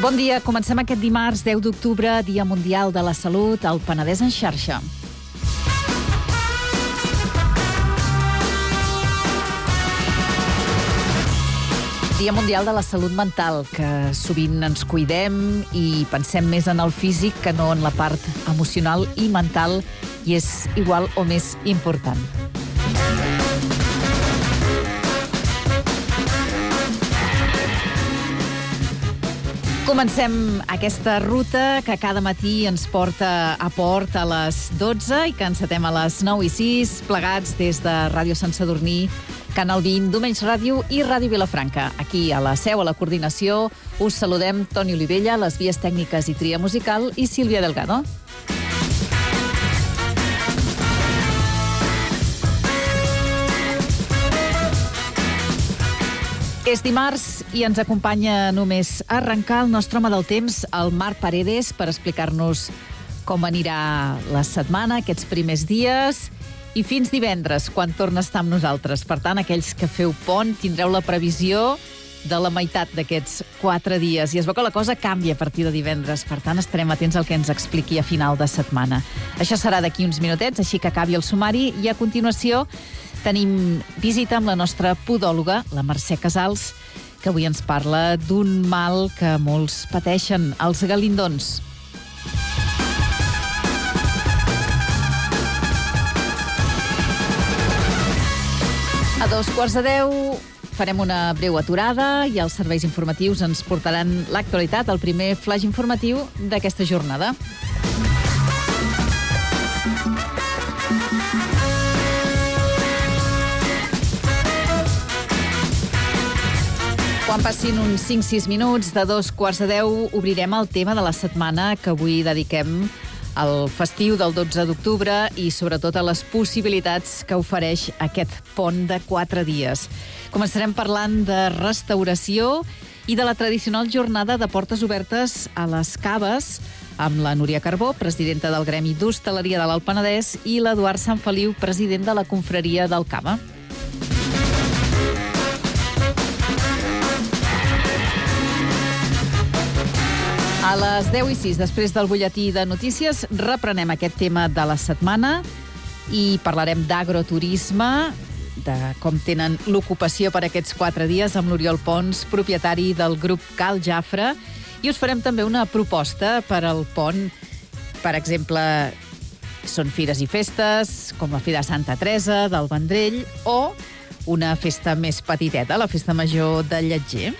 Bon dia, comencem aquest dimarts 10 d'octubre, Dia Mundial de la Salut, al Penedès en xarxa. Dia Mundial de la Salut Mental, que sovint ens cuidem i pensem més en el físic que no en la part emocional i mental, i és igual o més important. Comencem aquesta ruta que cada matí ens porta a Port a les 12 i que encetem a les 9:06, plegats des de Ràdio Sant Sadurní, Canal 20, Domenys Ràdio i Ràdio Vilafranca. Aquí a la seu, a la coordinació, us saludem Toni Olivella, les vies tècniques i tria musical, i Sílvia Delgado. És dimarts i ens acompanya només a arrencar el nostre home del temps, el Marc Paredes, per explicar-nos com anirà la setmana, aquests primers dies, i fins divendres, quan torna a estar amb nosaltres. Per tant, aquells que feu pont tindreu la previsió de la meitat d'aquests 4 dies. I es veu que la cosa canvia a partir de divendres. Per tant, estarem atents al que ens expliqui a final de setmana. Això serà d'aquí uns minutets, així que acabi el sumari. I a continuació tenim visita amb la nostra podòloga, la Mercè Casals, que avui ens parla d'un mal que molts pateixen, els galindons. A 9:45 farem una breu aturada i els serveis informatius ens portaran l'actualitat, el primer flash informatiu d'aquesta jornada. Quan passin uns 5-6 minuts de 9:45 obrirem el tema de la setmana que avui dediquem al festiu del 12 d'octubre i sobretot a les possibilitats que ofereix aquest pont de 4 dies. Començarem parlant de restauració i de la tradicional jornada de portes obertes a les caves amb la Núria Carbó, presidenta del Gremi d'Hostaleria de l'Alt Penedès, i l'Eduard Sanfeliu, president de la Confraria del Cava. A les 10:06, després del butlletí de notícies, reprenem aquest tema de la setmana i parlarem d'agroturisme, de com tenen l'ocupació per aquests 4 dies amb l'Oriol Pons, propietari del grup Cal Jafre, i us farem també una proposta per al pont. Per exemple, són fires i festes, com la Fira de Santa Teresa, del Vendrell, o una festa més petiteta, la Festa Major de Lletger.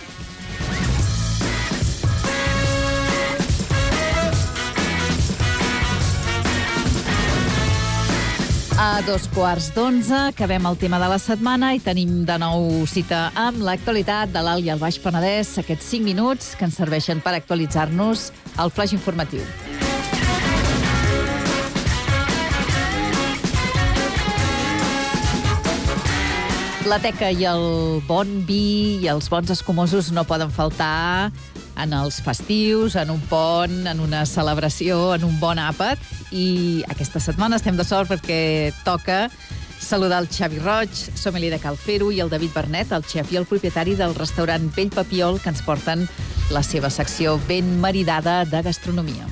A 9:15 acabem el tema de la setmana i tenim de nou cita amb l'actualitat de l'Alt i el Baix Penedès, aquests 5 minuts que ens serveixen per actualitzar-nos el flash informatiu. La teca i el bon vi i els bons escumosos no poden faltar en els festius, en un pont, en una celebració, en un bon àpat. I aquesta setmana estem de sort perquè toca saludar el Xavi Roig, sommelier de Cal Fer-ho, i el David Bernet, el xef i el propietari del restaurant Vell Papiol, que ens porten la seva secció ben maridada de gastronomia.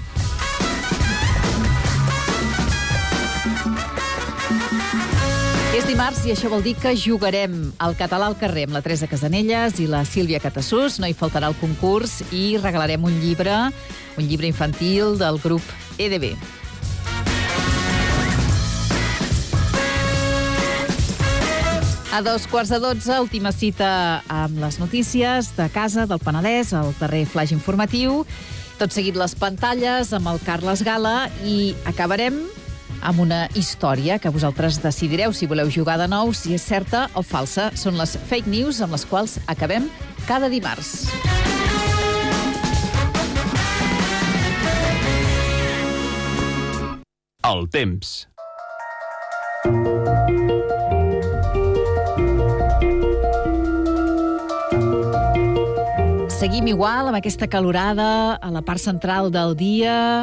És dimarts i això vol dir que jugarem al català al carrer amb la Teresa Casanelles i la Sílvia Catassús. No hi faltarà el concurs i regalarem un llibre infantil del grup EDB. A 11:45, última cita amb les notícies de casa, del Penedès, el darrer flash informatiu. Tot seguit les pantalles amb el Carles Gala i acabarem amb una història que vosaltres decidireu si voleu jugar de nou, si és certa o falsa. Són les fake news amb les quals acabem cada dimarts. El temps. Seguim igual amb aquesta calorada a la part central del dia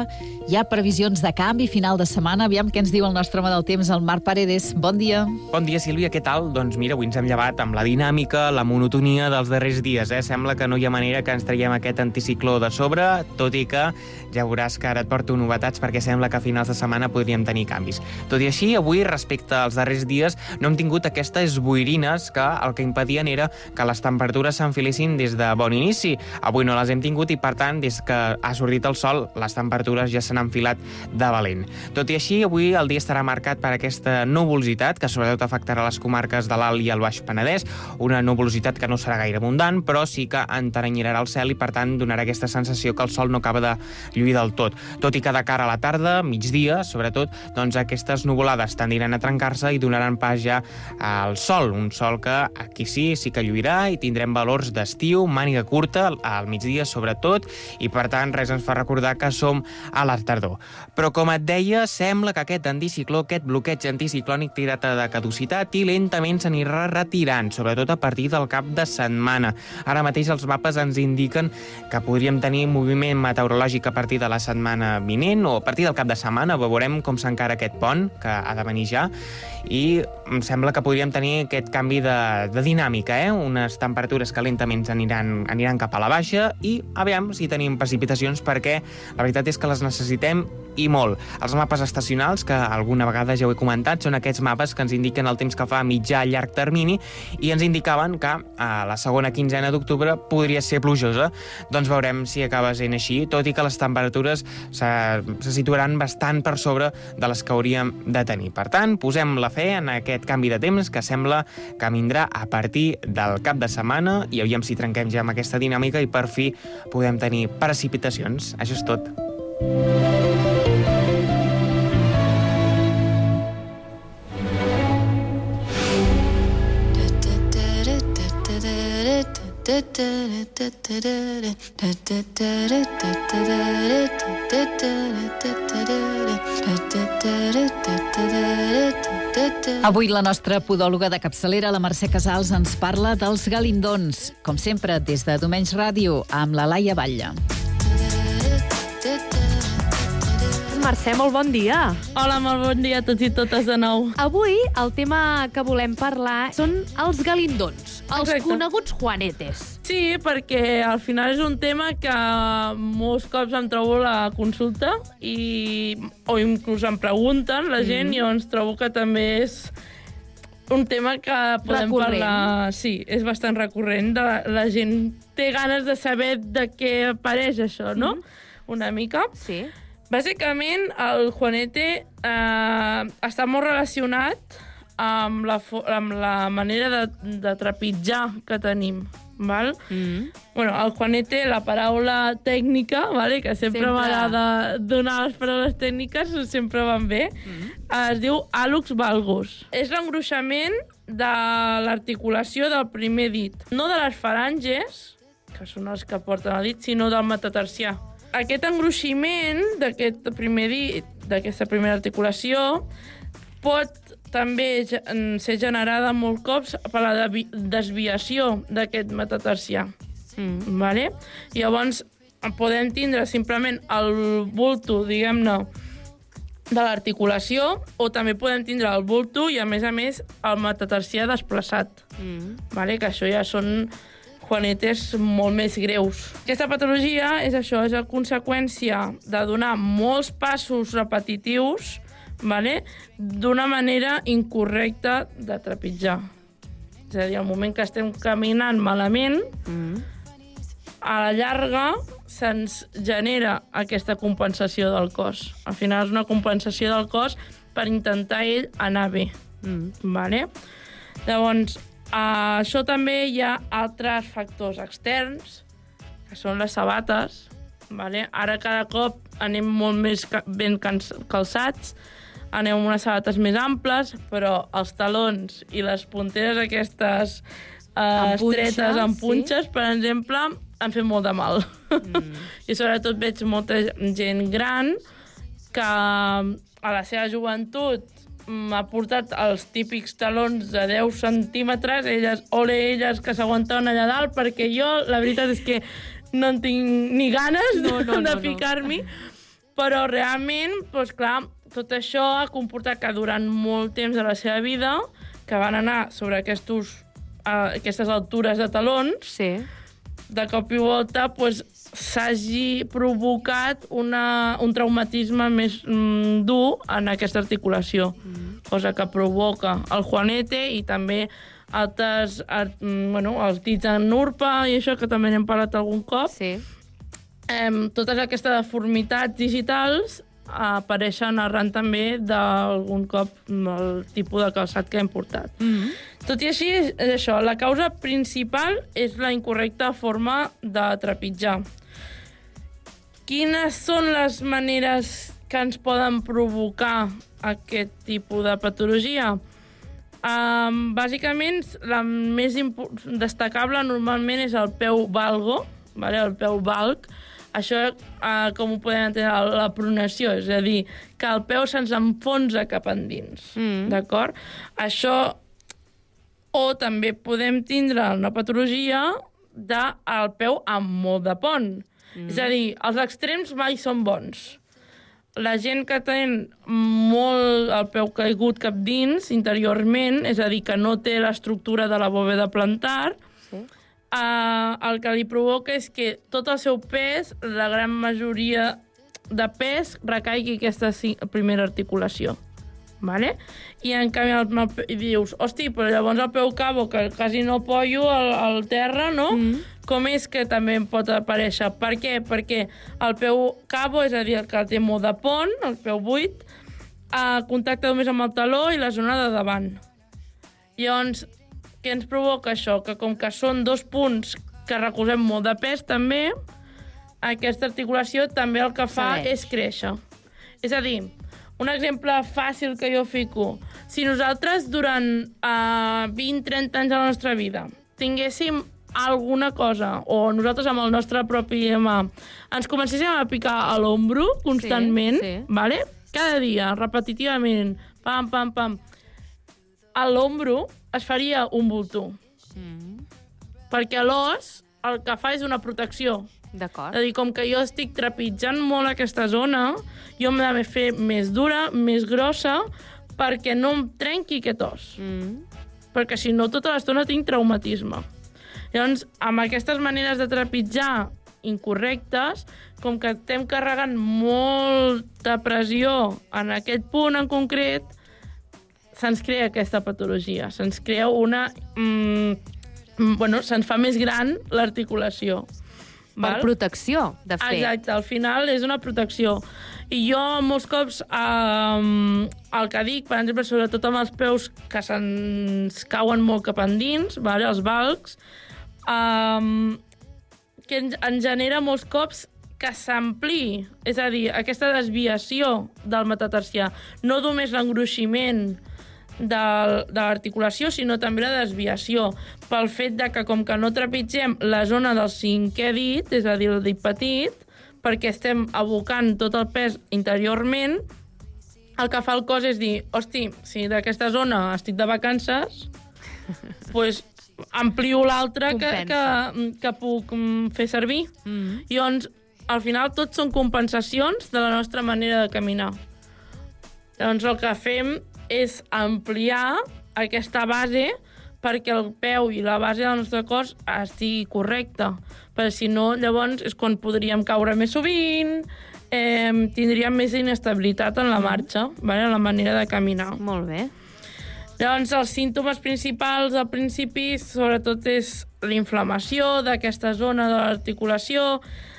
Hi ha previsions de canvi final de setmana. Aviam què ens diu el nostre home del temps, el Marc Paredes. Bon dia. Bon dia, Sílvia, què tal? Doncs mira, avui ens hem llevat amb la dinàmica, la monotonia dels darrers dies. Sembla que no hi ha manera que ens traiem aquest anticicló de sobre, tot i que ja veuràs que ara et porto novetats perquè sembla que a finals de setmana podríem tenir canvis. Tot i així, avui, respecte als darrers dies, no hem tingut aquestes boirines que el que impedien era que les temperatures s'enfilessin des de bon inici. Avui no les hem tingut i, per tant, des que ha sortit el sol, les temperatures ja s'han enfilat de valent. Tot i així, avui el dia estarà marcat per aquesta nuvolositat, que sobretot afectarà les comarques de l'Alt i el Baix Penedès, una nuvolositat que no serà gaire abundant, però sí que enteranyirà el cel i, per tant, donarà aquesta sensació que el sol no acaba de lluir del tot. Tot i que de cara a la tarda, migdia, sobretot, doncs aquestes nuvolades tendiran a trencar-se i donaran pas ja al sol, un sol que aquí sí que lluirà i tindrem valors d'estiu, màniga curta, al migdia sobretot, i per tant res ens fa recordar que som a la tardor. Però com et deia, sembla que aquest anticicló, aquest bloqueig anticiclònic té data de caducitat i lentament s'anirà retirant, sobretot a partir del cap de setmana. Ara mateix els mapes ens indiquen que podríem tenir moviment meteorològic a partir de la setmana vinent o a partir del cap de setmana. Veurem com s'encara aquest pont, que ha de venir ja, i em sembla que podríem tenir aquest canvi de dinàmica, unes temperatures que lentament aniran cap a la baixa i aviam si tenim precipitacions, perquè la veritat és que les necessitem i molt. Els mapes estacionals, que alguna vegada ja ho he comentat, són aquests mapes que ens indiquen el temps que fa a mitjà a llarg termini i ens indicaven que a la segona quinzena d'octubre podria ser plujosa. Doncs veurem si acaba sent així, tot i que les temperatures se situaran bastant per sobre de les que hauríem de tenir. Per tant, posem la fe en aquest canvi de temps que sembla que vindrà a partir del cap de setmana i aviam si trenquem ja amb aquesta dinàmica i per fi podem tenir precipitacions. Això és tot. Avui la nostra podòloga de capçalera, la Mercè Casals, ens parla dels galindons, com sempre des de Domenys Ràdio, amb la Laia Batlle. Mercè, molt bon dia. Hola, molt bon dia a tots i totes de nou. Avui el tema que volem parlar són els galindons, els coneguts juanetes. Sí, perquè al final és un tema que molts cops em trobo a la consulta o inclús em pregunten la gent i llavors trobo que també és un tema que podem parlar... Sí, és bastant recurrent. La gent té ganes de saber de què apareix això, no? Una mica. Sí. Bàsicament, el juanete està molt relacionat amb la manera de trepitjar que tenim. Val? Bueno, el juanete, la paraula tècnica, vale? Que sempre m'ha de donar les paraules tècniques, sempre van bé, es diu hallux valgus. És l'engruixament de l'articulació del primer dit. No de les falanges, que són els que porten el dit, sinó del metatarsià. Aquest engruiximent d'aquest primer dit, d'aquesta primera articulació, pot també ser generada molts cops per la desviació d'aquest metatarsià. Vale? Llavors, podem tindre simplement el bulto, diguem-ne, de l'articulació, o també podem tindre el bulto i, a més, el metatarsià desplaçat. Vale? Que això ja són juanetes molt més greus. Aquesta patologia és això, és a conseqüència de donar molts passos repetitius, vale? D'una manera incorrecta de trepitjar. És a dir, al moment que estem caminant malament, a la llarga se'ns genera aquesta compensació del cos. Al final és una compensació del cos per intentar ell anar bé. Vale? Llavors, això també hi ha altres factors externs, que són les sabates. Vale? Ara cada cop anem molt més ben calçats, anem amb unes sabates més amples, però els talons i les punteres aquestes estretes amb punxes, per exemple, han fet molt de mal. I sobretot veig molta gent gran que a la seva joventut m'ha portat els típics talons de 10 centímetres, elles que s'aguantaven allà dalt, perquè jo, la veritat és que no en tinc ni ganes de ficar-m'hi, Però realment, doncs clar, tot això ha comportat que durant molt temps de la seva vida, que van anar sobre aquestes altures de talons, Sí. de cop i volta doncs, s'hagi provocat un traumatisme més dur en aquesta articulació, cosa que provoca el juanete i també altres, els dits en urpa i això, que també n'hem parlat algun cop. Sí. Totes aquestes deformitats digitals apareixen arran també d'algun cop el tipus de calçat que hem portat. Tot i així, és això, la causa principal és la incorrecta forma de trepitjar. Quines són les maneres que ens poden provocar aquest tipus de patologia? Bàsicament, la més destacable normalment és el peu valgo, el peu valg. Això, com ho podem entendre, la pronació, és a dir, que el peu se'ns enfonsa cap endins, d'acord? Això, o també podem tindre una patologia del peu amb molt de pont. És a dir, els extrems mai són bons. La gent que té molt el peu caigut cap dins, interiorment, és a dir, que no té l'estructura de la bòveda plantar, el que li provoca és que tot el seu pes, la gran majoria de pes, recaigui aquesta primera articulació. Vale? I en canvi dius, hosti, però llavors el peu cabo, que quasi no apoyo al terra, no? Com és que també pot aparèixer? Per què? Perquè el peu cabo, és a dir, el que té molt de pont, el peu buit, contacta només amb el taló i la zona de davant. Llavors, què ens provoca això? Que com que són dos punts que recolzem molt de pes, també, aquesta articulació també el que fa és créixer. És a dir, un exemple fàcil que jo fico. Si nosaltres durant 20-30 anys de la nostra vida tinguéssim alguna cosa, o nosaltres amb el nostre propi mà, ens comencéssim a picar a l'ombro constantment, vale? Cada dia, repetitivament, pam, pam, pam, a l'ombro es faria un bultó. Perquè l'os el que fa és una protecció. D'acord. És a dir, com que jo estic trepitjant molt aquesta zona, jo m'he de fer més dura, més grossa, perquè no em trenqui aquest os. Perquè si no, tota l'estona tinc traumatisme. Llavors, amb aquestes maneres de trepitjar incorrectes, com que estem carregant molta pressió en aquest punt en concret, se'ns crea aquesta patologia. Se'ns crea se'ns fa més gran l'articulació. Per protecció, de fet. Exacte, al final és una protecció. I jo molts cops el que dic, per exemple, sobretot amb els peus que se'ns cauen molt cap endins, vale, els valgs, que ens genera molts cops que s'ampliï, és a dir, aquesta desviació del metatarsià, no només l'engruiximent de l'articulació, sinó també la desviació, pel fet de que com que no trepitgem la zona del cinquè dit, és a dir, el dit petit, perquè estem abocant tot el pes interiorment, el que fa el cos és dir, hosti, si d'aquesta zona estic de vacances, doncs amplio l'altra que puc fer servir. Llavors, al final, tot són compensacions de la nostra manera de caminar. Llavors, el que fem és ampliar aquesta base perquè el peu i la base del nostre cos estigui correcta. Perquè si no, llavors és quan podríem caure més sovint, tindríem més inestabilitat en la marxa, en la manera de caminar. Molt bé. Llavors, els símptomes principals al principi, sobretot, és l'inflamació d'aquesta zona de l'articulació,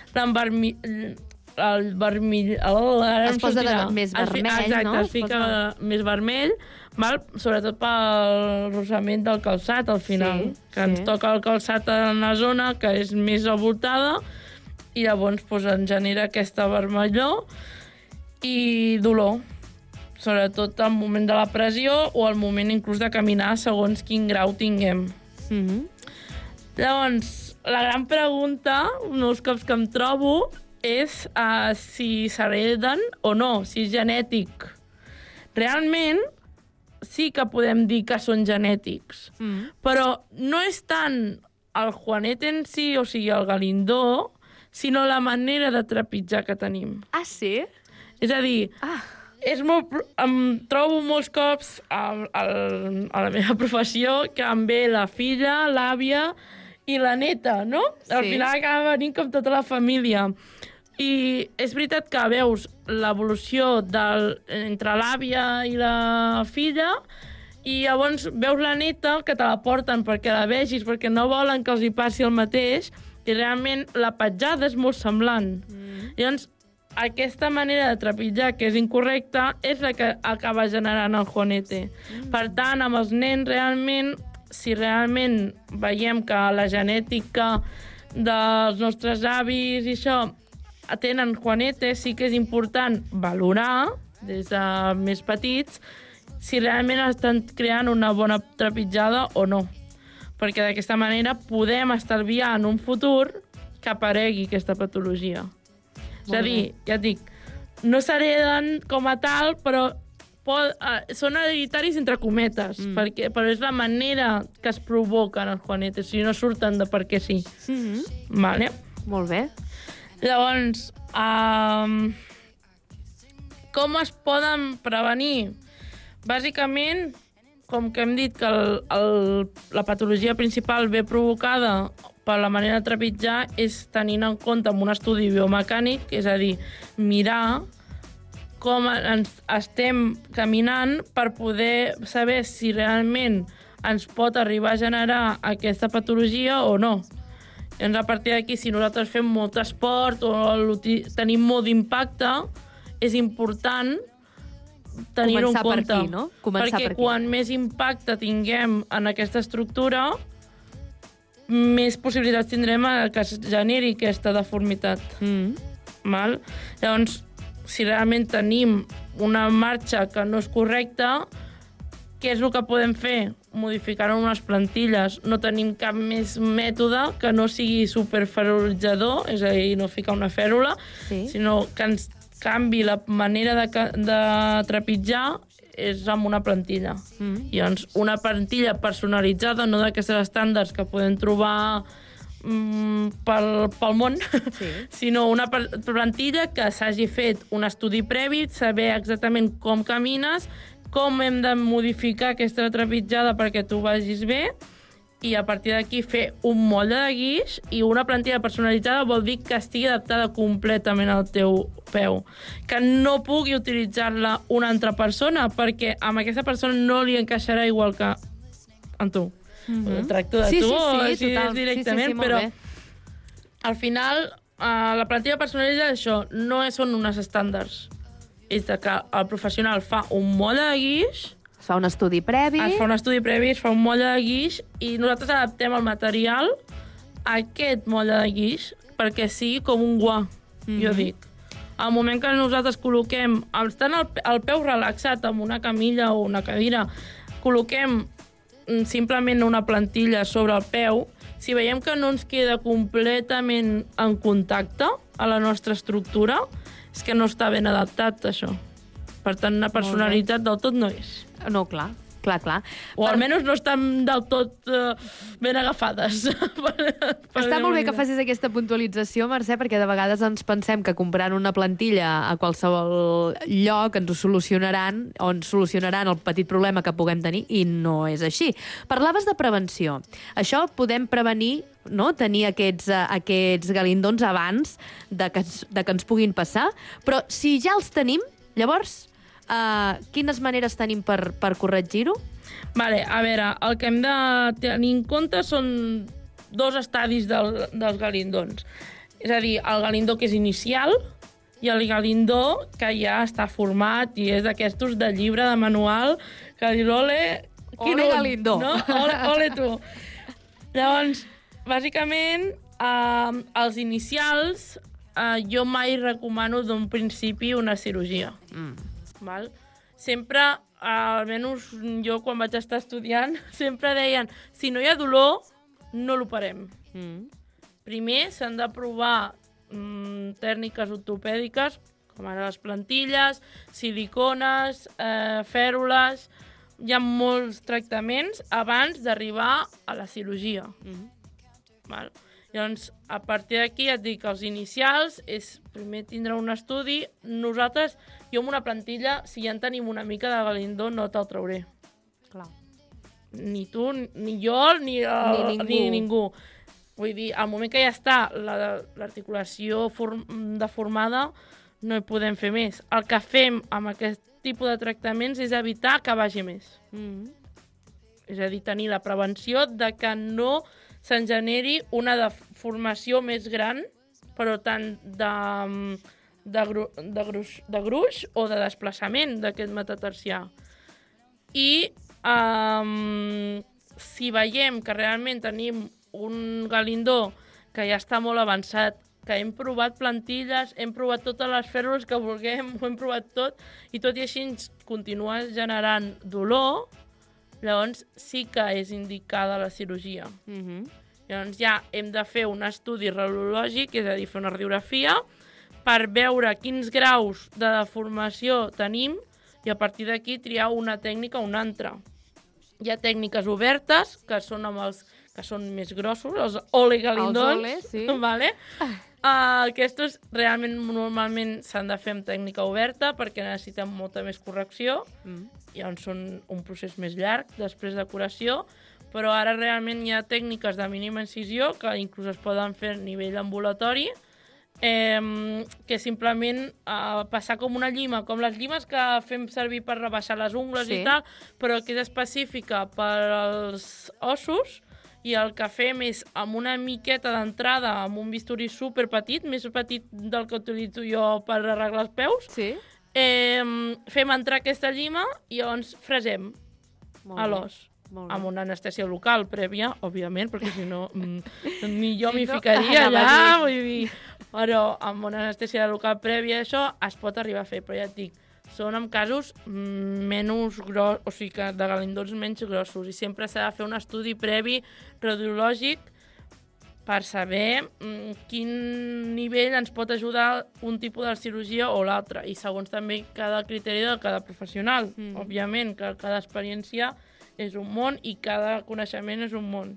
el vermell... Es posa més vermell, exacte, no? Es fica més vermell, sobretot pel rosament del calçat, al final. Que ens toca el calçat en la zona que és més avoltada i llavors ens genera aquesta vermellor i dolor. Sobretot al moment de la pressió o al moment inclús de caminar, segons quin grau tinguem. Llavors, la gran pregunta, molts cops que em trobo, és si s'hereden o no, si és genètic. Realment, sí que podem dir que són genètics, però no és tant el juanete en si, o sigui, el galindó, sinó la manera de trepitjar que tenim. Ah, sí? És a dir, em trobo molts cops a la meva professió que em ve la filla, l'àvia i la neta, no? Al final acaba venint com tota la família. I és veritat que veus l'evolució entre l'àvia i la filla i llavors veus la neta que te la porten perquè la vegis, perquè no volen que els hi passi el mateix, i realment la petjada és molt semblant. Llavors, aquesta manera de trepitjar, que és incorrecta, és la que acaba generant el juanete. Per tant, amb els nens, realment, si realment veiem que la genètica dels nostres avis i això tenen juanete, sí que és important valorar, des de més petits, si realment estan creant una bona trepitjada o no. Perquè d'aquesta manera podem estalviar en un futur que aparegui aquesta patologia. És a dir, ja et dic, no s'hereden com a tal, però són hereditaris entre cometes, però és la manera que es provoquen els juanetes, si no surten de perquè sí. Vale? Molt bé. Llavors, com es poden prevenir? Bàsicament, com que hem dit que la patologia principal ve provocada per la manera de trepitjar, és tenint en compte amb un estudi biomecànic, és a dir, mirar com ens estem caminant per poder saber si realment ens pot arribar a generar aquesta patologia o no. Llavors, a partir d'aquí, si nosaltres fem molt esport o tenim molt d'impacte, és important tenir-ho en compte. Per aquí, no? Perquè quan més impacte tinguem en aquesta estructura, més possibilitats tindrem que es generi aquesta deformitat. Val? Llavors, si realment tenim una marxa que no és correcta, què és el que podem fer? Modificar unes plantilles. No tenim cap més mètode que no sigui superferulitzador, és a dir, no ficar una fèrula, sinó que ens canvi la manera de trepitjar és amb una plantilla. Llavors, una plantilla personalitzada, no d'aquestes estàndards que podem trobar pel món, sinó una plantilla que s'hagi fet un estudi previ, saber exactament com camines, com hem de modificar aquesta trepitjada perquè tu vagis bé, i a partir d'aquí fer un motlle de guix, i una plantilla personalitzada vol dir que estigui adaptada completament al teu peu. Que no pugui utilitzar-la una altra persona, perquè amb aquesta persona no li encaixarà igual que amb tu. Tracto de tu, així directament, però al final la plantilla personalitzada és això, no són unes estàndards. És que el professional fa un motlle de guix, es fa un estudi previ. Es fa un motlle de guix i nosaltres adaptem el material a aquest motlle de guix perquè sigui com un guà, jo dic. Al moment que nosaltres col·loquem, estant el peu relaxat amb una camilla o una cadira, col·loquem simplement una plantilla sobre el peu, si veiem que no ens queda completament en contacte a la nostra estructura, és que no està ben adaptat, això. Per tant, una personalitat del tot no és. No, clar. O almenys no estan del tot ben agafades. Està molt bé que facis aquesta puntualització, Mercè, perquè de vegades ens pensem que comprant una plantilla a qualsevol lloc ens ho solucionaran, o ens solucionaran el petit problema que puguem tenir, i no és així. Parlaves de prevenció. Això podem prevenir, no?, tenir aquests galindons abans de que ens puguin passar, però si ja els tenim, llavors quines maneres tenim per corregir-ho? Vale, a veure, el que hem de tenir en compte són dos estadis dels galindons. És a dir, el galindó que és inicial i el galindó que ja està format i és d'aquestos de llibre, de manual, que dius, ole galindó. No? Ole tu. Llavors, bàsicament, els inicials, jo mai recomano d'un principi una cirurgia. Val? Sempre, almenys jo quan vaig estar estudiant, sempre deien, si no hi ha dolor, no l'operem. Primer s'han de provar tècniques ortopèdiques, com ara les plantilles, silicones, fèrules. Hi ha molts tractaments abans d'arribar a la cirurgia. Val? Llavors, a partir d'aquí et dic que els inicials és primer tindre un estudi. Nosaltres, jo amb una plantilla, si ja en tenim una mica de galindó, no te'l trauré. Clar. Ni tu, ni jo, ni ningú. Vull dir, al moment que ja està l'articulació deformada, no hi podem fer més. El que fem amb aquest tipus de tractaments és evitar que vagi més. És a dir, tenir la prevenció de que no se'n generi una deformació més gran, però tant de gruix o de desplaçament d'aquest metatarsià. I si veiem que realment tenim un galindó que ja està molt avançat, que hem provat plantilles, hem provat totes les fèrrules que vulguem, ho hem provat tot, i tot i així ens continua generant dolor, llavors sí que és indicada la cirurgia. Llavors ja hem de fer un estudi radiològic, és a dir, fer una radiografia, per veure quins graus de deformació tenim i a partir d'aquí triar una tècnica o una altra. Hi ha tècniques obertes, que són amb els que són més grossos, els olegalindons. Els sí. Vale? Aquests realment normalment s'han de fer amb tècnica oberta perquè necessiten molta més correcció. Llavors són un procés més llarg després de curació, però ara realment hi ha tècniques de mínima incisió que inclús es poden fer a nivell ambulatori, que simplement passar com una llima, com les llimes que fem servir per rebaixar les ungles i tal, però que és específica per als ossos, i el que fem és amb una miqueta d'entrada, amb un bisturí superpetit, més petit del que utilitzo jo per arreglar els peus, fem entrar aquesta llima i llavors fresem a l'os. Amb una anestèsia local prèvia, òbviament, perquè si no ni jo m'hi ficaria allà, vull dir, però amb una anestèsia local prèvia això es pot arribar a fer, però ja et dic, són en casos menys grossos, o sigui que de galindons menys grossos, i sempre s'ha de fer un estudi previ radiològic per saber quin nivell ens pot ajudar un tipus de cirurgia o l'altre, i segons també cada criteri de cada professional. Òbviament que cada experiència és un món i cada coneixement és un món.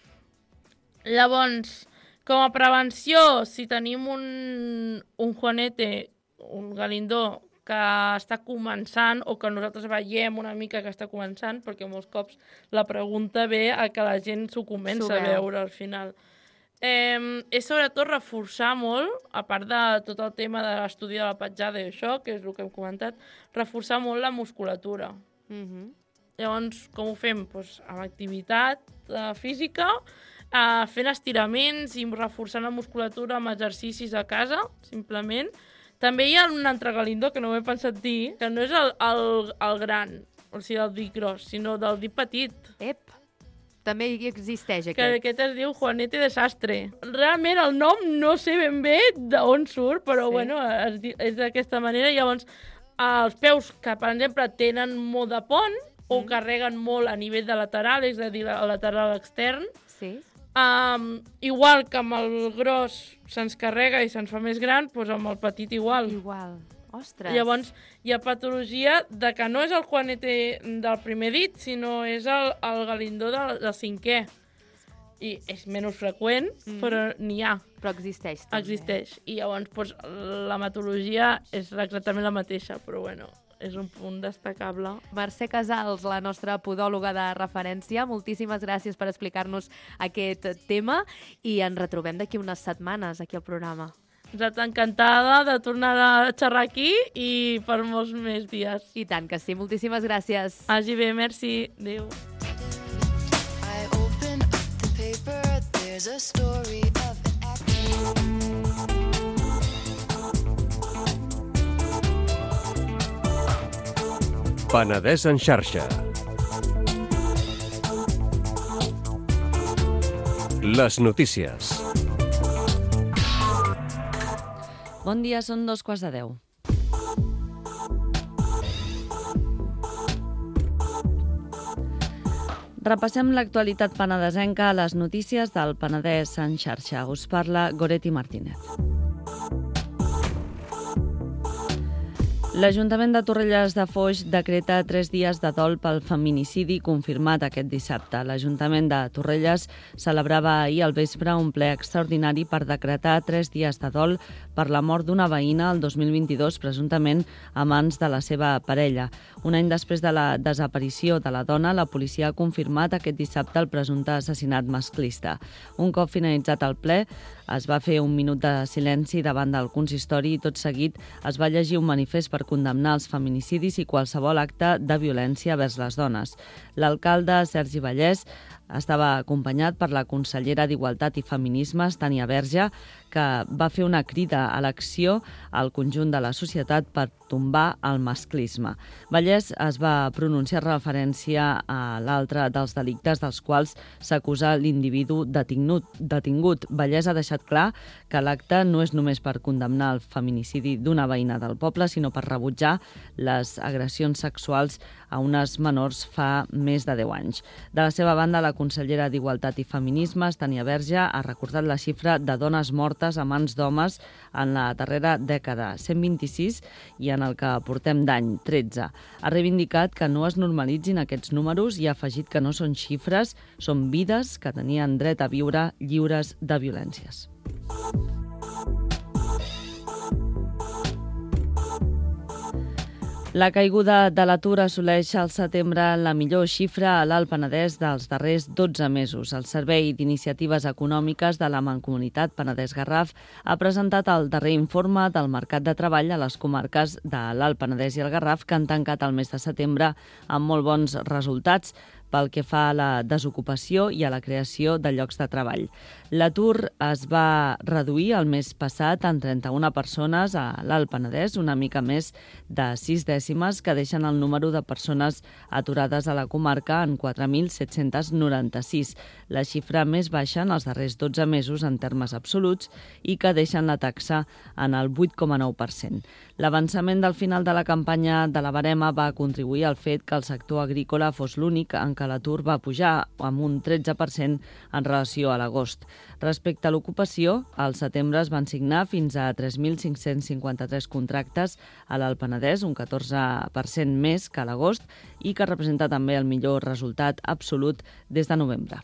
Llavors, com a prevenció, si tenim un juanete, un galindó que està començant o que nosaltres veiem una mica que està començant, perquè molts cops la pregunta ve a que la gent s'ho comença a veure al final. És sobretot reforçar molt, a part de tot el tema de l'estudi de la petjada i això, que és el que hem comentat, reforçar molt la musculatura. Llavors, com ho fem? Amb activitat física, fent estiraments i reforçant la musculatura amb exercicis a casa, simplement. També hi ha un altre galindó que no m'he pensat dir, que no és el gran, o sigui, el dit gros, sinó del dit petit. També hi existeix aquest. Que aquest es diu Juanete de Sastre. Realment el nom no sé ben bé d'on surt, però bueno, és d'aquesta manera. Llavors, els peus que, per exemple, tenen molt de pont o carreguen molt a nivell de lateral, és a dir, el lateral extern, igual que amb el gros se'ns carrega i se'ns fa més gran, doncs amb el petit igual. Ostres. Llavors, hi ha patologia de que no és el juanete del primer dit, sinó és el galindó del cinquè. I és menys freqüent, però n'hi ha. Però existeix també. Existeix. I llavors la metodologia és exactament la mateixa, però bueno, és un punt destacable. Mercè Casals, la nostra podòloga de referència, moltíssimes gràcies per explicar-nos aquest tema i ens retrobem d'aquí unes setmanes aquí al programa. Encantada de tornar a xerrar aquí i per molts més dies. I tant que sí, moltíssimes gràcies. Hagi bé, merci. Adéu. I open up the paper, there's a story of an actor. Penedès en xarxa. Les notícies. Bon dia, són 2:15. Repassem l'actualitat penedesenca a les notícies del Penedès en xarxa. Us parla Goretti Martínez. L'Ajuntament de Torrelles de Foix decreta 3 dies de dol pel feminicidi confirmat aquest dissabte. L'Ajuntament de Torrelles celebrava ahir al vespre un ple extraordinari per decretar 3 dies de dol per la mort d'una veïna el 2022, presumptament a mans de la seva parella. Un any després de la desaparició de la dona, la policia ha confirmat aquest dissabte el presumpte assassinat masclista. Un cop finalitzat el ple, es va fer un minut de silenci davant del consistori i tot seguit es va llegir un manifest per condemnar els feminicidis i qualsevol acte de violència vers les dones. L'alcalde Sergi Vallès estava acompanyat per la consellera d'Igualtat i Feminismes, Tània Verge, que va fer una crida a l'acció al conjunt de la societat per tombar el masclisme. Vallès es va pronunciar referència a l'altre dels delictes dels quals s'acusa l'individu detingut. Vallès ha deixat clar que l'acte no és només per condemnar el feminicidi d'una veïna del poble, sinó per rebutjar les agressions sexuals a unes menors fa més de 10 anys. De la seva banda, la consellera d'Igualtat i Feminismes, Tània Verge, ha recordat la xifra de dones mortes a mans d'homes en la darrera dècada, 126, i en el que portem d'any, 13. Ha reivindicat que no es normalitzin aquests números i ha afegit que no són xifres, són vides que tenien dret a viure lliures de violències. La caiguda de l'atur assoleix al setembre la millor xifra a l'Alt Penedès dels darrers 12 mesos. El Servei d'Iniciatives Econòmiques de la Mancomunitat Penedès-Garraf ha presentat el darrer informe del mercat de treball a les comarques de l'Alt Penedès i el Garraf, que han tancat el mes de setembre amb molt bons resultats pel que fa a la desocupació i a la creació de llocs de treball. L'atur es va reduir el mes passat en 31 persones a l'Alt Penedès, una mica més de 6 dècimes, que deixen el número de persones aturades a la comarca en 4.796, la xifra més baixa en els darrers 12 mesos en termes absoluts i que deixen la taxa en el 8,9%. L'avançament del final de la campanya de la barema va contribuir al fet que el sector agrícola fos l'únic en què l'atur va pujar amb un 13% en relació a l'agost. Respecte a l'ocupació, al setembre es van signar fins a 3.553 contractes a l'Alt Penedès, un 14% més que a l'agost, i que representa també el millor resultat absolut des de novembre.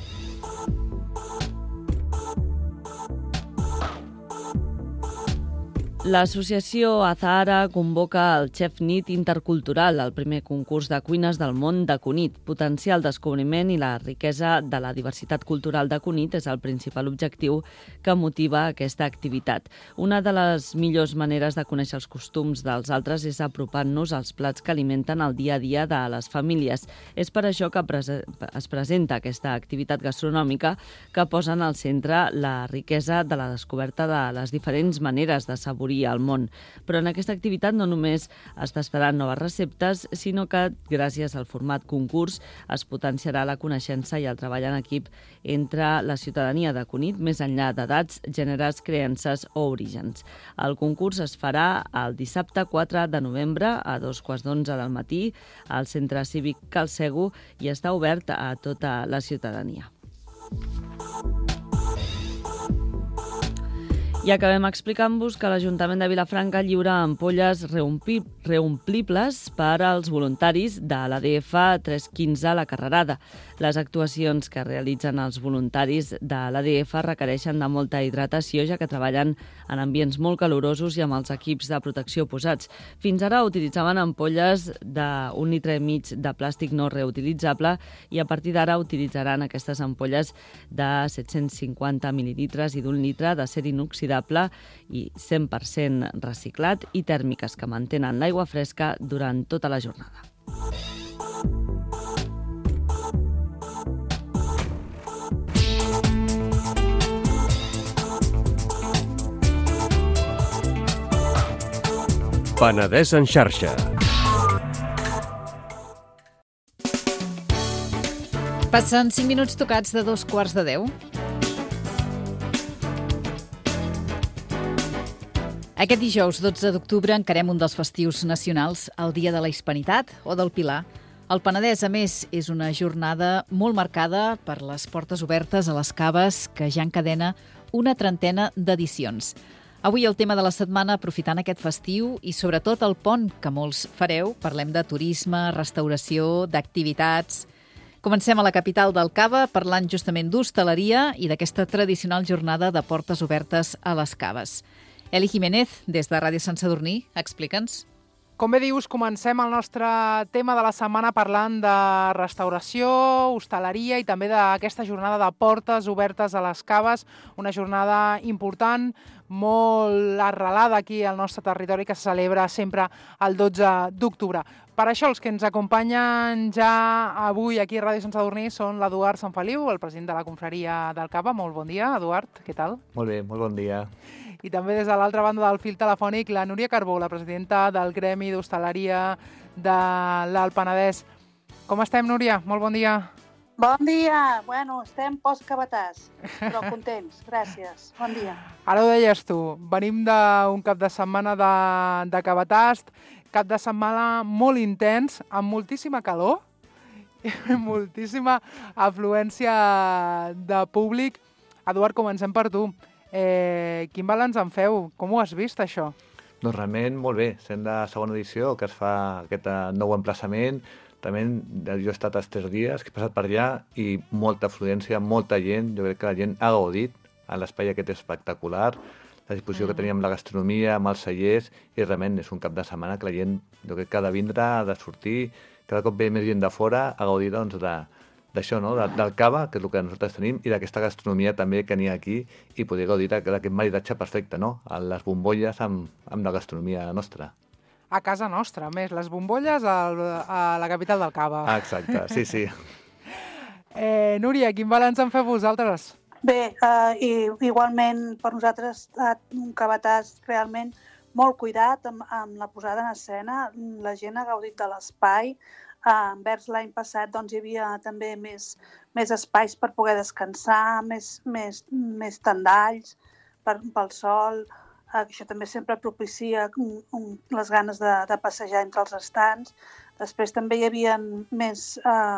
L'associació Azahara convoca el Chef Nit Intercultural, el primer concurs de cuines del món de Cunit. Potenciar el descobriment i la riquesa de la diversitat cultural de Cunit és el principal objectiu que motiva aquesta activitat. Una de les millors maneres de conèixer els costums dels altres és apropant-nos als plats que alimenten el dia a dia de les famílies. És per això que es presenta aquesta activitat gastronòmica que posa en el centre la riquesa de la descoberta de les diferents maneres de saborir al món. Però en aquesta activitat no només es tastaran noves receptes, sinó que, gràcies al format concurs, es potenciarà la coneixença i el treball en equip entre la ciutadania de Cunit, més enllà d'edats, gèneres, creences o orígens. El concurs es farà el dissabte 4 de novembre a 2:15 del matí al Centre Cívic Cal Sego i està obert a tota la ciutadania. I acabem explicant-vos que l'Ajuntament de Vilafranca lliura ampolles reomplibles per als voluntaris de l'ADF 315 La Carrerada. Les actuacions que realitzen els voluntaris de l'ADF requereixen de molta hidratació, ja que treballen en ambients molt calorosos i amb els equips de protecció posats. Fins ara utilitzaven ampolles d'1,5 litre de plàstic no reutilitzable i a partir d'ara utilitzaran aquestes ampolles de 750 mil·lilitres i d'1 litre d'acer inoxidable i 100% reciclat i tèrmiques que mantenen l'aigua fresca durant tota la jornada. Penedès en xarxa. Passen 5 minuts tocats de 2:15. Aquest dijous, 12 d'octubre, encarem un dels festius nacionals, el Dia de la Hispanitat o del Pilar. El Penedès, a més, és una jornada molt marcada per les portes obertes a les caves que ja encadena una trentena d'edicions. Avui el tema de la setmana, aprofitant aquest festiu i sobretot el pont que molts fareu, parlem de turisme, restauració, d'activitats. Comencem a la capital del Cava parlant justament d'hostaleria i d'aquesta tradicional jornada de portes obertes a les caves. Eli Jiménez, des de Ràdio Sant Sadurní, explica'ns. Com bé dius, comencem el nostre tema de la setmana parlant de restauració, hostaleria i també d'aquesta jornada de portes obertes a les caves, una jornada important, molt arrelada aquí al nostre territori, que se celebra sempre el 12 d'octubre. Per això els que ens acompanyen ja avui aquí a Ràdio Sant Sadurní són l'Eduard Sanfeliu, el president de la confraria del Cava. Molt bon dia, Eduard, què tal? Molt bé, molt bon dia. I també des de l'altra banda del fil telefònic, la Núria Carbó, la presidenta del Gremi d'Hostaleria de l'Alt Penedès. Com estem, Núria? Molt bon dia. Bon dia! Bueno, estem post-cabatàs, però contents. Gràcies. Bon dia. Ara ho deies tu. Venim d'un cap de setmana de cabatàs, cap de setmana molt intens, amb moltíssima calor, moltíssima afluència de públic. Eduard, comencem per tu. Quin balanç en feu? Com ho has vist, això? Doncs realment molt bé. Sent la segona edició que es fa aquest nou emplaçament. També jo he estat els 3 dies que he passat per allà i molta afluència, molta gent. Jo crec que la gent ha gaudit a l'espai aquest espectacular. La disposició que teníem amb la gastronomia, amb els cellers, i realment és un cap de setmana que la gent, jo crec que ha de vindre, ha de sortir, cada cop ve més gent de fora a gaudir doncs, d'això, no? Del cava, que és el que nosaltres tenim, i d'aquesta gastronomia també que n'hi ha aquí, i poder gaudir d'aquest maridatge perfecte, no? Les bombolles amb la gastronomia nostra. A casa nostra, a més, les bombolles a la capital del Cava. Exacte, sí, sí. Núria, quin balanç en feu vosaltres? Bé, igualment per nosaltres ha estat un cabatàs realment molt cuidat amb la posada en escena. La gent ha gaudit de l'espai. Envers l'any passat doncs, hi havia també més espais per poder descansar, més tendalls pel sol. Això també sempre propicia les ganes de passejar entre els estants. Després també hi havia més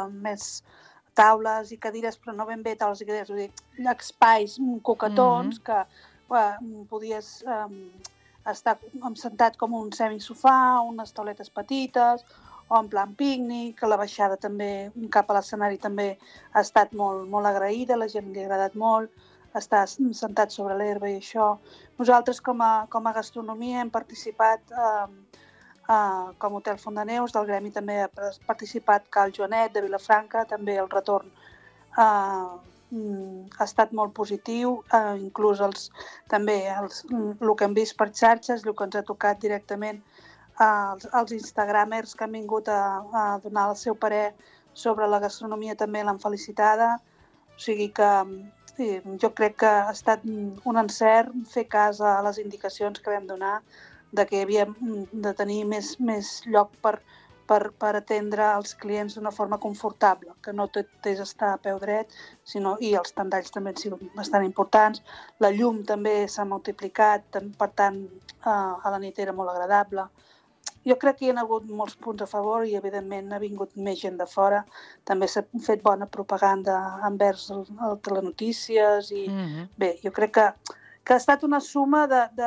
taules i cadires, però no ben bé taules i cadires, vull dir, espais coquetons que podies estar sentat com un semisofà, unes tauletes petites, o en plan pícnic, que la baixada també cap a l'escenari també ha estat molt agraïda, la gent li ha agradat molt, estar sentat sobre l'herba i això. Nosaltres com a gastronomia hem participat com a Hotel Font de Neus, del Gremi també ha participat Cal Joanet de Vilafranca, també el retorn ha estat molt positiu, inclús el que hem vist per xarxes, el que ens ha tocat directament els instagramers que han vingut a donar el seu parer sobre la gastronomia també l'han felicitada. O sigui que jo crec que ha estat un encert fer cas a les indicacions que vam donar de que havíem de tenir més lloc per atendre els clients d'una forma confortable, que no tot és estar a peu dret, i els tendalls també han sigut bastant importants. La llum també s'ha multiplicat, per tant, a la nit era molt agradable. Jo crec que hi ha hagut molts punts a favor i, evidentment, ha vingut més gent de fora. També s'ha fet bona propaganda envers el telenotícies i, bé, jo crec que ha estat una suma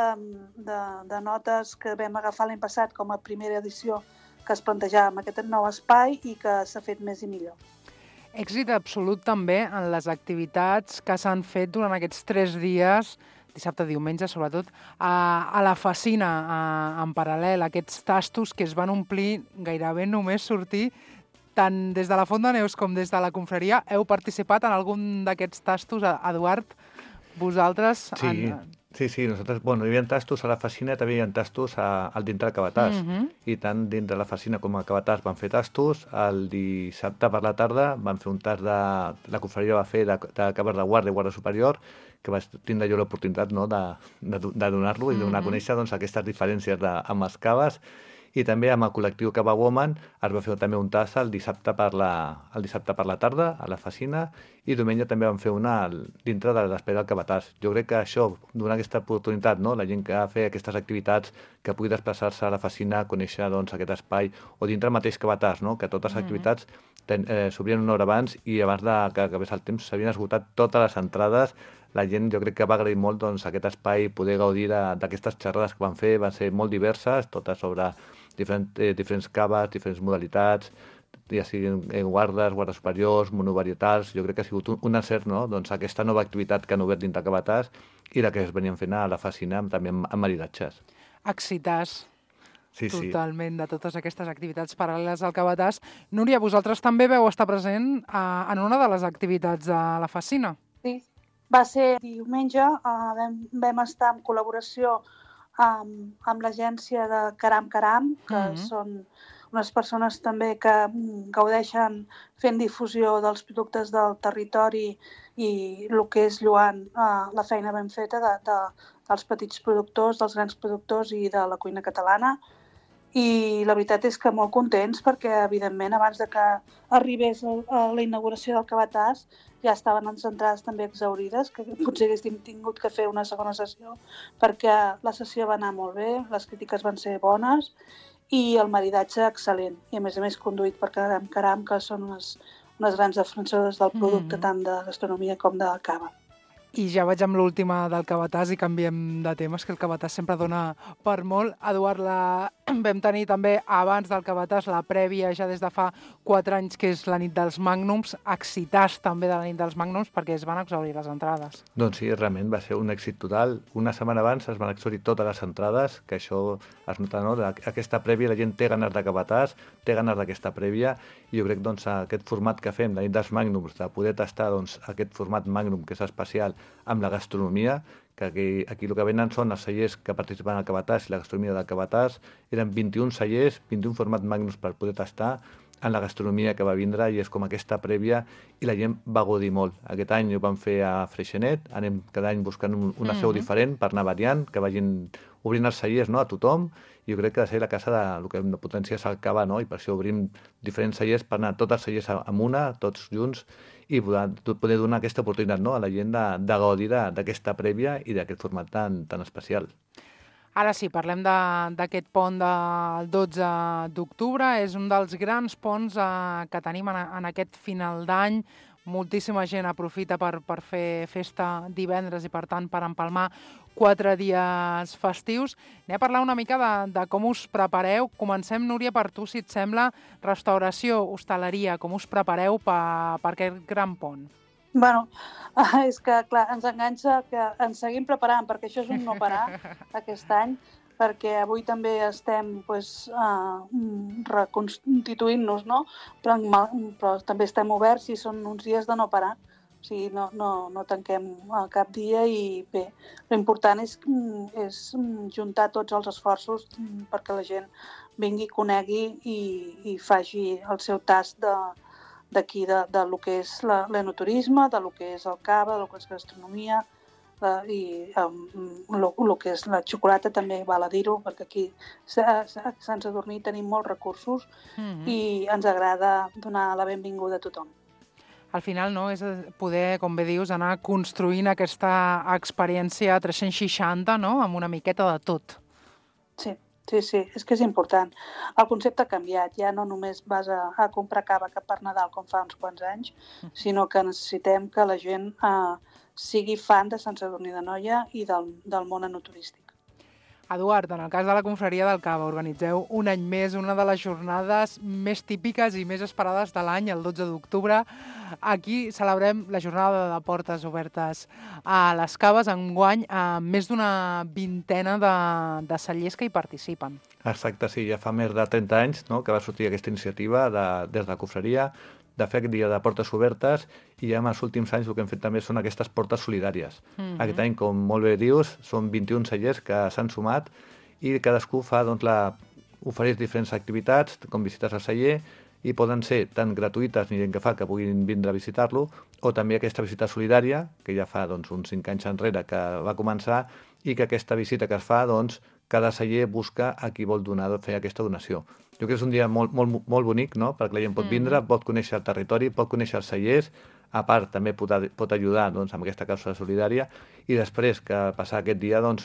de notes que vam agafar l'any passat com a primera edició que es plantejava amb aquest nou espai i que s'ha fet més i millor. Èxit absolut també en les activitats que s'han fet durant aquests 3 dies, dissabte, diumenge, sobretot, a la Facina, en paral·lel, aquests tastos que es van omplir gairebé només sortir, tant des de la Font de Neus com des de la confraria. Heu participat en algun d'aquests tastos, Eduard? Vosaltres? Sí, nosaltres, hi havia tastos a la Facina, també hi havia tastos al dintre del cabatàs. I tant dintre de la Facina com al cabatàs van fer tastos. El dissabte per la tarda van fer un tast la confraria va fer de caves de guàrdia superior, que vaig tindre jo l'oportunitat de donar-lo i donar a conèixer aquestes diferències amb les caves. I també amb el col·lectiu Cava Woman es va fer també un tast el dissabte per la tarda a la Facina i diumenge també vam fer una dintre de l'espai del cabatàs. Jo crec que això, donar aquesta oportunitat, la gent que ha fet aquestes activitats, que pugui desplaçar-se a la Facina, conèixer aquest espai, o dintre el mateix cabatàs, que totes les activitats s'obrien una hora abans i abans que acabés el temps s'havien esgotat totes les entrades. La gent jo crec que va agrair molt aquest espai, poder gaudir d'aquestes xerrades que van fer, van ser molt diverses, totes sobre diferents caves, diferents modalitats, ja siguin guardes superiors, monovarietals. Jo crec que ha sigut un encert, no? Doncs aquesta nova activitat que han obert dintre Cavatàs i la que es venien fent a la Facina també amb maridatges. Excitats. Sí. Totalment, de totes aquestes activitats paral·leles al Cavatàs. Núria, vosaltres també veu estar present en una de les activitats de la Facina. Sí, va ser diumenge, vam estar en col·laboració amb l'agència de Caram Caram, que són unes persones també que gaudeixen fent difusió dels productes del territori i el que és lloant la feina ben feta dels petits productors, dels grans productors i de la cuina catalana. I la veritat és que molt contents perquè, evidentment, abans de que arribés a la inauguració del Cavatàs ja estaven les entrades també exaurides, que potser haguéssim tingut que fer una segona sessió perquè la sessió va anar molt bé, les crítiques van ser bones i el maridatge excel·lent. I a més conduït per Caram Caram, que són unes grans defensores del producte tant de gastronomia com de cava. I ja vaig amb l'última del Cavatàs i canviem de temes, que el Cavatàs sempre dona per molt. Eduard, vam tenir també abans del Cavatàs la prèvia ja des de fa 4 anys, que és la nit dels Magnums. Excitats també de la nit dels Magnums perquè es van exaurir les entrades. Doncs sí, realment va ser un èxit total. Una setmana abans es van exaurir totes les entrades, que això es nota, no? Aquesta prèvia, la gent té ganes de Cavatàs, té ganes d'aquesta prèvia, i jo crec doncs aquest format que fem, la nit dels Magnums, de poder tastar doncs, aquest format Magnum, que és especial, amb la gastronomia, que aquí el que venen són els cellers que participen al Cavatàs i la gastronomia del Cavatàs. Eren 21 cellers, 21 format Magnums per poder tastar en la gastronomia que va vindre, i és com aquesta prèvia, i la gent va gaudir molt. Aquest any ho vam fer a Freixenet, anem cada any buscant una seu diferent per anar variant, que vagin obrint els cellers, no, a tothom. Jo crec que ha de ser la casa del que hem de potenciar és el cava, no? I per això obrim diferents cellers per anar tots els cellers amb una, tots junts, i poder donar aquesta oportunitat, no?, a la gent de gaudir d'aquesta prèvia i d'aquest format tan especial. Ara sí, parlem d'aquest pont del 12 d'octubre. És un dels grans ponts que tenim en aquest final d'any. Moltíssima gent aprofita per fer festa divendres i, per tant, per empalmar 4 dies festius. Anem a parlar una mica de com us prepareu. Comencem, Núria, per tu, si et sembla. Restauració, hostaleria, com us prepareu per aquest gran pont? Bueno, és que, clar, ens enganxa que ens seguim preparant, perquè això és un no parar aquest any, perquè avui també estem reconstituint-nos, no? Però també estem oberts i són uns dies de no parar. O sigui, no tanquem cap dia i bé, l'important és juntar tots els esforços perquè la gent vingui, conegui i faci el seu tast d'aquí, de lo que és l'enoturisme, de lo que és el cava, de lo que és gastronomia, i el que és la xocolata també val a dir-ho, perquè aquí a Sant Sadurní tenim molts recursos i ens agrada donar la benvinguda a tothom. Al final, no, és poder, com bé dius, anar construint aquesta experiència 360, no?, amb una miqueta de tot. Sí, és que és important. El concepte ha canviat, ja no només vas a comprar cava per Nadal com fa uns quants anys, sinó que necessitem que la gent sigui fan de Sant Sadurní d'Anoia i del món enoturístic. Eduard, en el cas de la Confraria del Cava, organitzeu un any més una de les jornades més típiques i més esperades de l'any, el 12 d'octubre. Aquí celebrem la jornada de portes obertes a les caves, enguany amb més d'una vintena de cellers que hi participen. Exacte, sí, ja fa més de 30 anys, no?, que va sortir aquesta iniciativa des de la Confraria de fer aquest dia de portes obertes, i ja en els últims anys el que hem fet també són aquestes portes solidàries. Aquest any, com molt bé dius, són 21 cellers que s'han sumat i cadascú ofereix diferents activitats, com visites al celler, i poden ser tant gratuïtes, ni gent que fa que puguin vindre a visitar-lo, o també aquesta visita solidària, que ja fa uns 5 anys enrere que va començar, i que aquesta visita que es fa, cada celler busca a qui vol fer aquesta donació. Jo crec que és un dia molt bonic, no?, perquè la gent pot vindre, pot conèixer el territori, pot conèixer els cellers, a part també pot ajudar amb aquesta causa solidària, i després que passar aquest dia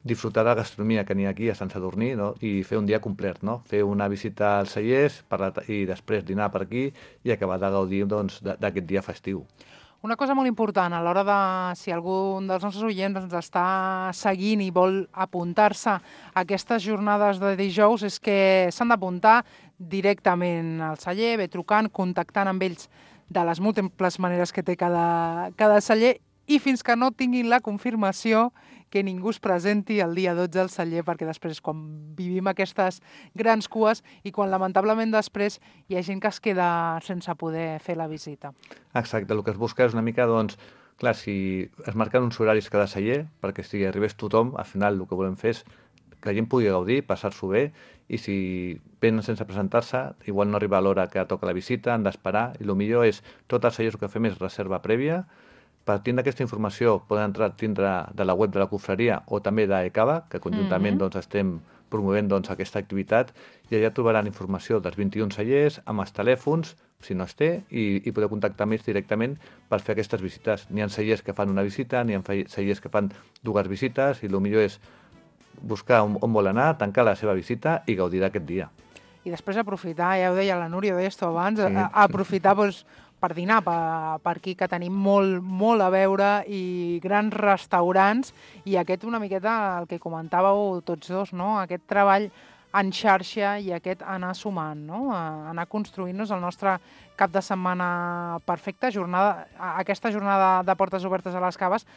disfrutar de la gastronomia que n'hi ha aquí a Sant Sadurní, no? I fer un dia complet, no? Fer una visita als cellers i després dinar per aquí i acabar de gaudir doncs, d'aquest dia festiu. Una cosa molt important a l'hora de, si algun dels nostres oients ens està seguint i vol apuntar-se a aquestes jornades de dijous, és que s'han d'apuntar directament al celler, bé trucant, contactant amb ells de les múltiples maneres que té cada celler, i fins que no tinguin la confirmació que ningú es presenti el dia 12 al celler, perquè després quan vivim aquestes grans cues i quan lamentablement després hi ha gent que es queda sense poder fer la visita. Exacte, el que es busca és una mica, doncs, clar, si es marquen uns horaris cada celler, perquè si arribés tothom, al final el que volem fer és que la gent pugui gaudir, passar-s'ho bé, i si venen sense presentar-se, igual no arriba a l'hora que toca la visita, han d'esperar, i el millor és, tots els cellers el que fem és reserva prèvia. Per tindre aquesta informació poden tindre de la web de la confraria o també d'ECAVA, que conjuntament doncs, estem promovent doncs, aquesta activitat, i allà trobaran informació dels 21 cellers, amb els telèfons, si no es té, i poder contactar amb ells directament per fer aquestes visites. N'hi ha cellers que fan una visita, n'hi ha cellers que fan 2 visites, i el millor és buscar on vol anar, tancar la seva visita i gaudir d'aquest dia. I després aprofitar, ja ho deia la Núria, ho deies tu abans, aprofitar doncs, per dinar per aquí, que tenim molt a veure i grans restaurants, i aquest una miqueta el que comentàveu tots dos, no? Aquest treball en xarxa i aquest anar sumant, no? Anar construint-nos el nostre cap de setmana perfecte, aquesta jornada de portes obertes a les caves.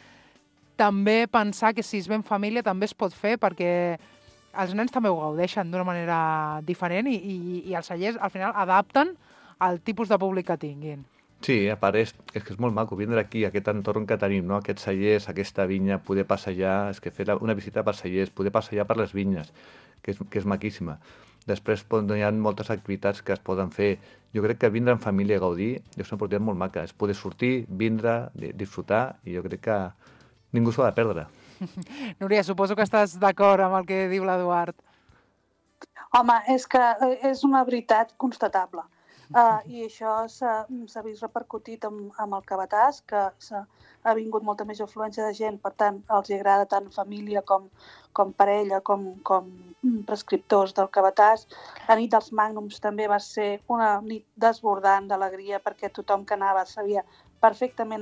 També pensar que si es ve en família també es pot fer, perquè els nens també ho gaudeixen d'una manera diferent i els cellers al final adapten al tipus de públic que tinguin. Sí, a part és que és molt maco vindre aquí, aquest entorn que tenim, no? Aquests cellers, aquesta vinya, poder passejar, és que fer una visita per cellers, poder passejar per les vinyes, que és maquíssima. Després hi ha moltes activitats que es poden fer. Jo crec que vindre en família a gaudir és una oportunitat molt maca, és poder sortir, vindre, disfrutar, i jo crec que ningú s'ho ha de perdre. Núria, suposo que estàs d'acord amb el que diu l'Eduard. Home, és que és una veritat constatable. I això s'ha vist repercutit amb el cabàs, que ha vingut molta més afluència de gent, per tant, els agrada tant família com parella, com prescriptors del cabàs. La nit dels Màgnums també va ser una nit desbordant d'alegria, perquè tothom que anava sabia perfectament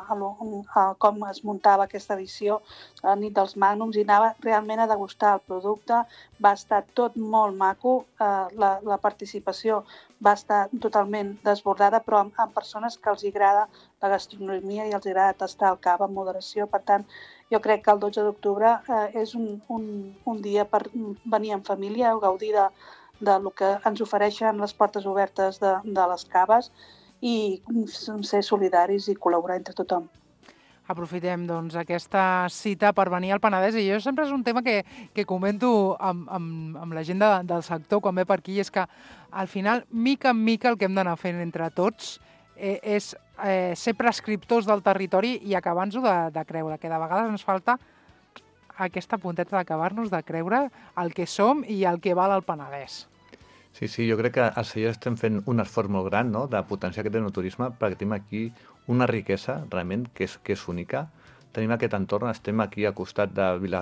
com es muntava aquesta edició, la nit dels Màgnums, i anava realment a degustar el producte. Va estar tot molt maco, la participació va estar totalment desbordada, però amb persones que els agrada la gastronomia i els agrada tastar el cava amb moderació. Per tant, jo crec que el 12 d'octubre és un dia per venir en família, gaudir del que ens ofereixen les portes obertes de les caves, i ser solidaris i col·laborar entre tothom. Aprofitem doncs, aquesta cita per venir al Penedès, i jo sempre és un tema que comento amb la gent del sector quan ve per aquí, és que al final, mica en mica, el que hem d'anar fent entre tots és ser prescriptors del territori i acabar-nos-ho de creure, que de vegades ens falta aquesta punteta d'acabar-nos de creure el que som i el que val el Penedès. Sí, jo crec que els cellers estem fent un esforç molt gran, no?, de potenciar aquest enoturisme, perquè tenim aquí una riquesa, realment, que és única. Tenim aquest entorn, estem aquí al costat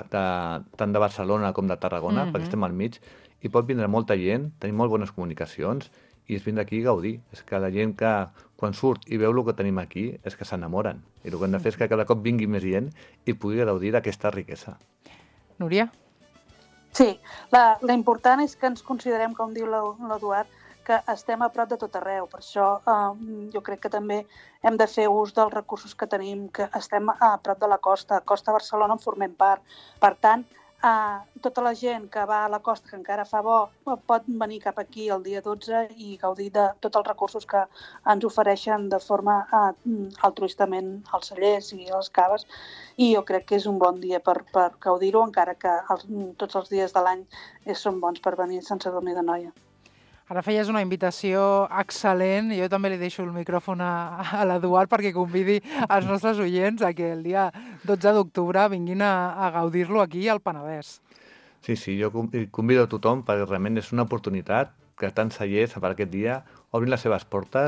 tant de Barcelona com de Tarragona, perquè estem al mig, i pot vindre molta gent, tenim molt bones comunicacions, i és vindre aquí a gaudir. És que la gent que, quan surt i veu el que tenim aquí, és que s'enamoren. I el que hem de fer és que cada cop vingui més gent i pugui gaudir d'aquesta riquesa. Núria? Sí, la important és que ens considerem, com diu l'Eduard, que estem a prop de tot arreu. Per això jo crec que també hem de fer ús dels recursos que tenim, que estem a prop de la costa. Costa Barcelona en formem part. Per tant, tota la gent que va a la costa, que encara fa bo, pot venir cap aquí el dia 12 i gaudir de tots els recursos que ens ofereixen de forma altruistament als cellers i a les caves. I jo crec que és un bon dia per gaudir-ho, encara que tots els dies de l'any són bons per venir a Sant Sadurní d'Anoia. Ara feies una invitació excel·lent, i jo també li deixo el micròfon a l'Eduard perquè convidi els nostres oients a que el dia 12 d'octubre vinguin a gaudir-lo aquí al Penedès. Sí, jo convido a tothom perquè realment és una oportunitat que tants cellers per aquest dia obrin les seves portes,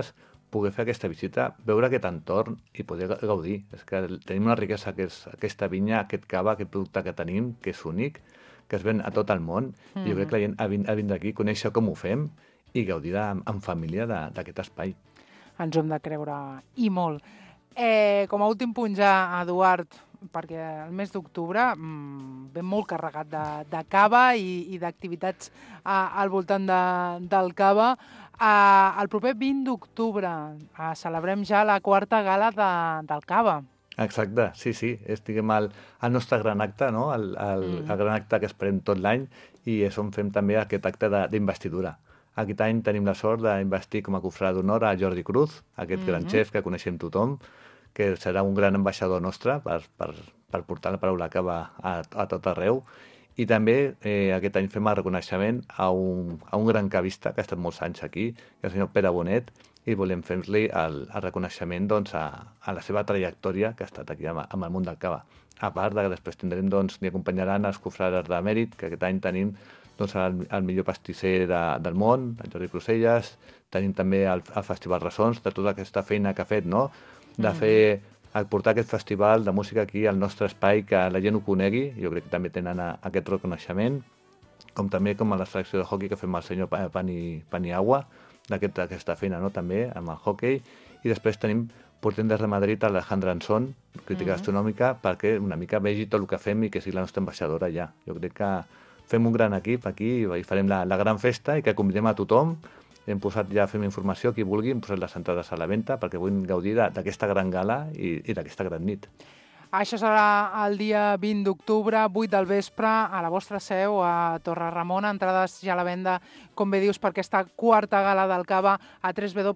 poder fer aquesta visita, veure aquest entorn i poder gaudir. És que tenim una riquesa que és aquesta vinya, aquest cava, aquest producte que tenim, que és únic, que es ven a tot el món, i jo crec que la gent ha vindre aquí, conèixer com ho fem i gaudir en família d'aquest espai. Ens ho hem de creure, i molt. Com a últim punt ja, Eduard, perquè el mes d'octubre ve molt carregat de cava i d'activitats al voltant del cava. El proper 20 d'octubre celebrem ja la 4ª gala del cava. Exacte, sí. És, diguem, el nostre gran acte, no? El gran acte que esperem tot l'any, i és on fem també aquest acte d'investidura. Aquest any tenim la sort d'investir com a cofrade d'honor a Jordi Cruz, aquest gran xef que coneixem tothom, que serà un gran ambaixador nostre per portar la paraula cava a tot arreu. I també aquest any fem el reconeixement a un gran cavista que ha estat molts anys aquí, que és el senyor Pere Bonet, i volem fer-li el reconeixement doncs, a la seva trajectòria que ha estat aquí amb el món del cava. A part que després tindrem, ni acompanyaran els cofrades de mèrit, que aquest any tenim el millor pastisser del món, el Jordi Cruselles, tenim també el Festival Ressons, de tota aquesta feina que ha fet, no? De portar aquest festival de música aquí al nostre espai, que la gent ho conegui. Jo crec que també tenen aquest reconeixement, com també com a la selecció de hockey que fem el senyor Paniagua, d'aquesta feina, no? També amb el hockey. I després portem des de Madrid a l'Alejandra Anson, crítica gastronòmica, perquè una mica vegi tot el que fem i que sigui la nostra ambaixadora allà. Jo crec que fem un gran equip aquí i farem la gran festa i que convidem a tothom. Fem informació, qui vulgui, hem posat les entrades a la venda perquè vull gaudir d'aquesta gran gala i d'aquesta gran nit. Això serà el dia 20 d'octubre, 8 del vespre, a la vostra seu, a Torre-Ramona. Entrades ja a la venda, com bé dius, per aquesta 4ª gala del cava a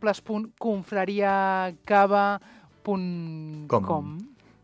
www.confrariacava.com.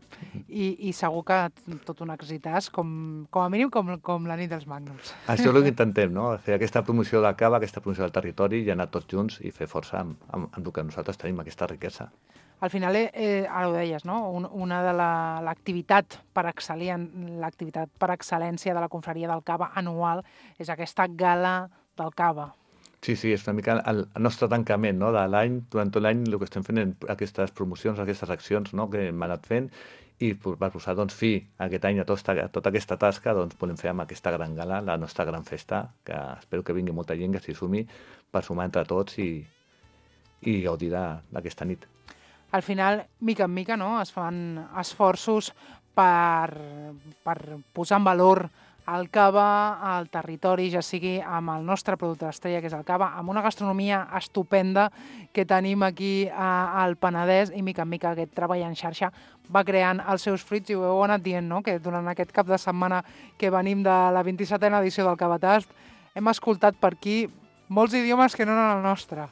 I segur que tot un exitàs, com a mínim com la nit dels Magnums. Això és el que intentem, no? Fer aquesta promoció del cava, aquesta promoció del territori, i anar tots junts i fer força amb el que nosaltres tenim, aquesta riquesa. Al final, ara ho deies, no? Una de l'activitat per excel·lir, l'activitat per excel·lència de la confraria del cava anual és aquesta gala del cava. Sí, és una mica el nostre tancament, no? De l'any. Durant tot l'any el que estem fent és aquestes promocions, aquestes accions, no? Que hem anat fent, i per posar fi aquest any a tota aquesta tasca volem fer amb aquesta gran gala la nostra gran festa, que espero que vingui molta gent que s'hi sumi per sumar entre tots i gaudir d'aquesta nit. Al final, mica en mica, no? Es fan esforços per posar en valor el cava al territori, ja sigui amb el nostre producte estrella, que és el cava, amb una gastronomia estupenda que tenim aquí al Penedès, i mica en mica aquest treball en xarxa va creant els seus fruits, i ho heu anat dient, no? Que durant aquest cap de setmana que venim de la 27a edició del Cavatast hem escoltat per aquí molts idiomes que no eren el nostre.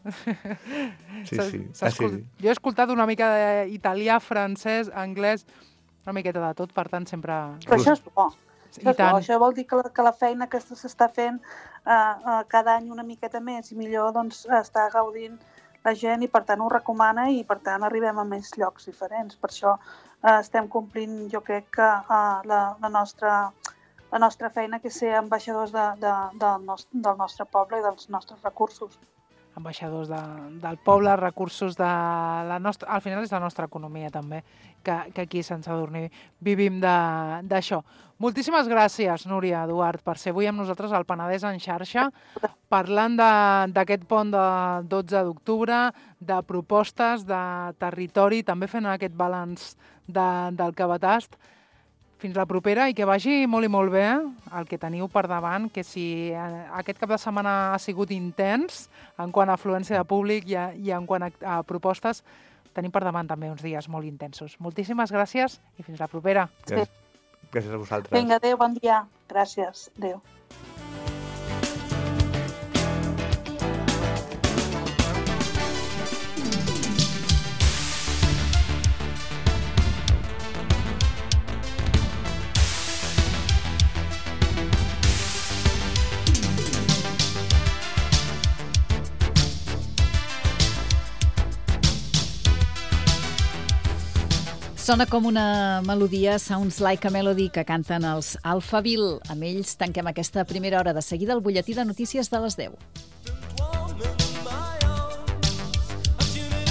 Sí. Jo he escoltat una mica d'italià, francès, anglès, una miqueta de tot, per tant sempre... Però això és bo. Això vol dir que la feina que s'està fent cada any una miqueta més i millor, doncs està gaudint la gent i per tant ho recomana i per tant arribem a més llocs diferents. Per això estem complint, jo crec que la nostra feina, que és ser ambaixadors del nostre poble i dels nostres recursos. Ambaixadors del poble, recursos de la nostra... Al final és la nostra economia també, que aquí a Sant Sadurní vivim d'això. Moltíssimes gràcies, Núria, Eduard, per ser avui amb nosaltres al Penedès en xarxa, parlant d'aquest pont de 12 d'octubre, de propostes, de territori, també fent aquest balanç del Cavatast. Fins la propera i que vagi molt i molt bé el que teniu per davant, que si aquest cap de setmana ha sigut intens en quant a afluència de públic i en quant a propostes, tenim per davant també uns dies molt intensos. Moltíssimes gràcies i fins la propera. Gràcies a vosaltres. Vinga, adéu, bon dia. Gràcies. Adéu. Sona com una melodia, Sounds Like a Melody, que canten els Alphaville. Amb ells tanquem aquesta primera hora. De seguida el butlletí de notícies de les 10.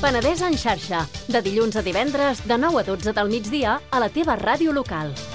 Penedès en xarxa, de dilluns a divendres, de 9 a 12 del migdia, a la teva ràdio local.